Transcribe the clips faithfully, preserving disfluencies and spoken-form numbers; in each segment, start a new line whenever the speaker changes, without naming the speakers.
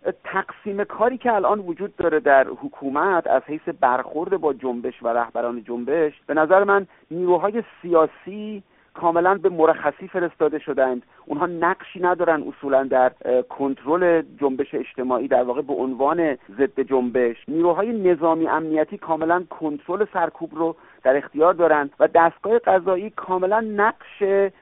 تقسیم کاری که الان وجود داره در حکومت از حیث برخورد با جنبش و رهبران جنبش، به نظر من نیروهای سیاسی کاملا به مرخصی فرستاده شدند. اونها نقشی ندارن اصولا در کنترل جنبش اجتماعی، در واقع به عنوان ضد جنبش. نیروهای نظامی امنیتی کاملا کنترل سرکوب رو در اختیار دارند و دستگاه قضایی کاملا نقش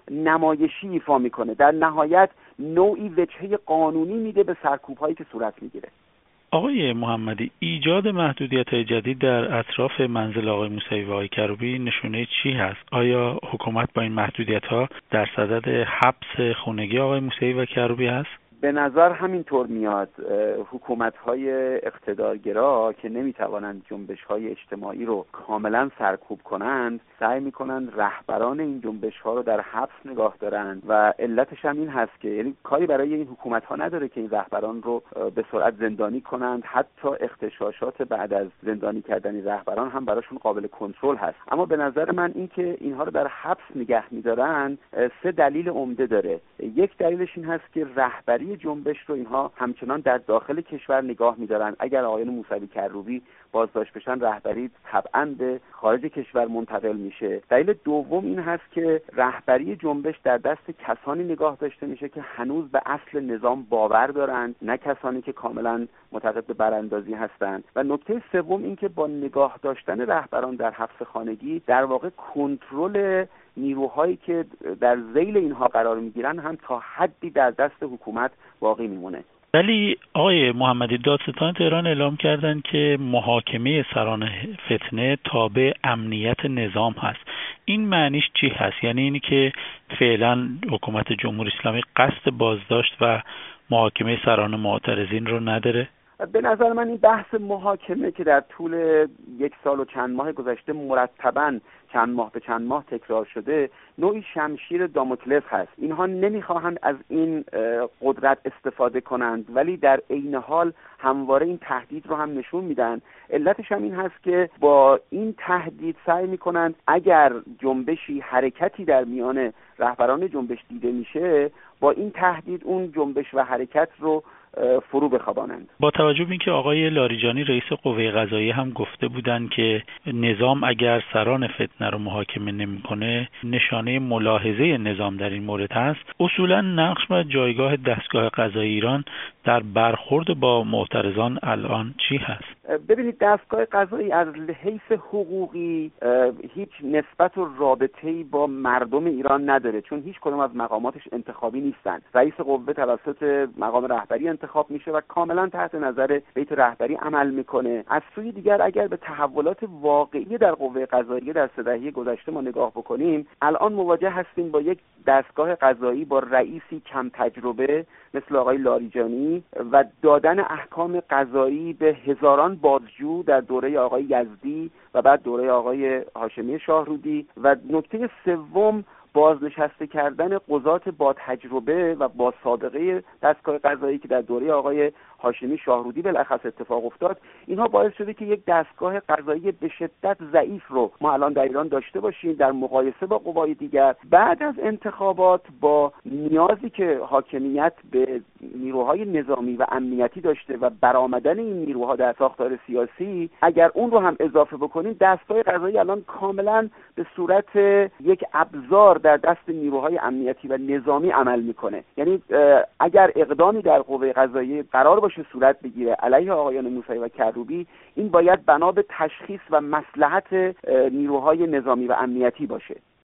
نمایشی ایفا میکنه. در نهایت نوعی وجهه قانونی میده به سرکوب هایی که صورت میگیره.
آقای محمدی، ایجاد محدودیت‌های جدید در اطراف منزل آقای موسوی و آقای کروبی نشونه چی هست؟ آیا حکومت با این محدودیت‌ها در صدد حبس خونگی آقای موسوی و کروبی هست؟
به نظر همینطور میاد. حکومت‌های اقتدارگرا که نمی‌توانند جنبش‌های اجتماعی رو کاملا سرکوب کنند، سعی می‌کنند رهبران این جنبش‌ها رو در حبس نگاه دارند و علتش هم این هست که یعنی کاری برای این حکومت‌ها نداره که این رهبران رو به سرعت زندانی کنند. حتی اغتشاشات بعد از زندانی کردن رهبران هم براشون قابل کنترل هست. اما به نظر من این که اینها رو در حبس نگه می‌دارن سه دلیل عمده داره. یک دلیلش این هست که رهبری جنبش رو اینها همچنان در داخل کشور نگاه می‌دارن. اگر آقایان موسوی کروبی بازداشت بشن، رهبری طبعاً به خارج کشور منتقل میشه. دلیل دوم این هست که رهبری جنبش در دست کسانی نگاه داشته میشه که هنوز به اصل نظام باور دارند، نه کسانی که کاملاً معتقد به براندازی هستند. و نکته سوم این که با نگاه داشتن رهبران در حبس خانگی، در واقع کنترل نیروهایی که در ذیل اینها قرار میگیرن هم تا حدی در دست حکومت باقی میمونه.
ولی آقای محمدی، دادستان تهران اعلام کردن که محاکمه سران فتنه تابع امنیت نظام هست. این معنیش چی هست؟ یعنی اینی که فعلا حکومت جمهوری اسلامی قصد بازداشت و محاکمه سران معترضین رو نداره؟
به نظر من این بحث محاکمه که در طول یک سال و چند ماه گذشته مرتباً چند ماه به چند ماه تکرار شده، نوعی شمشیر داموکلس هست. اینها نمیخواهند از این قدرت استفاده کنند، ولی در عین حال همواره این تهدید رو هم نشون میدن. علتش هم این هست که با این تهدید سعی میکنند اگر جنبشی، حرکتی در میان رهبران جنبش دیده میشه، با این تهدید اون جنبش و حرکت رو فرو بخوابانند.
با توجه به اینکه آقای لاریجانی رئیس قوه قضاییه هم گفته بودند که نظام اگر سران فتنه رو محاکمه نمیکنه، نشانه ملاحظه نظام در این مورد هست، اصولا نقش و جایگاه دستگاه قضایی ایران در برخورد با معترضان الان چی هست؟
ببینید، دستگاه قضایی از حیث حقوقی هیچ نسبت و رابطه‌ای با مردم ایران نداره، چون هیچ کدوم از مقاماتش انتخابی نیستن. رئیس قوه توسط مقام رهبری انتخاب میشه و کاملا تحت نظر بیت رهبری عمل میکنه. از سوی دیگر اگر به تحولات واقعی در قوه قضاییه در سه دهه گذشته ما نگاه بکنیم، الان مواجه هستیم با یک دستگاه قضایی با رئیسی کم تجربه مثل آقای لاریجانی و دادن احکام قضایی به هزاران بازجو در دوره آقای یزدی و بعد دوره آقای هاشمی شاهرودی. و نکته سوم، بازنشسته کردن قضات با تجربه و با سابقه دستگاه قضایی که در دوره آقای هاشمی شاهرودی بالاخص اتفاق افتاد. اینها باعث شده که یک دستگاه قضایی به شدت ضعیف رو ما الان در ایران داشته باشیم در مقایسه با قوای دیگر. بعد از انتخابات با نیازی که حاکمیت به نیروهای نظامی و امنیتی داشته و برآمدن این نیروها در ساختار سیاسی، اگر اون رو هم اضافه بکنیم، دستگاه قضایی الان کاملا به صورت یک ابزار در دست نیروهای امنیتی و نظامی عمل میکنه. یعنی اگر اقدامی در قوه قضاییه قرار باشه صورت بگیره علیه آقایان موسوی و کروبی، این باید بنا به تشخیص و مصلحت نیروهای نظامی و امنیتی باشه.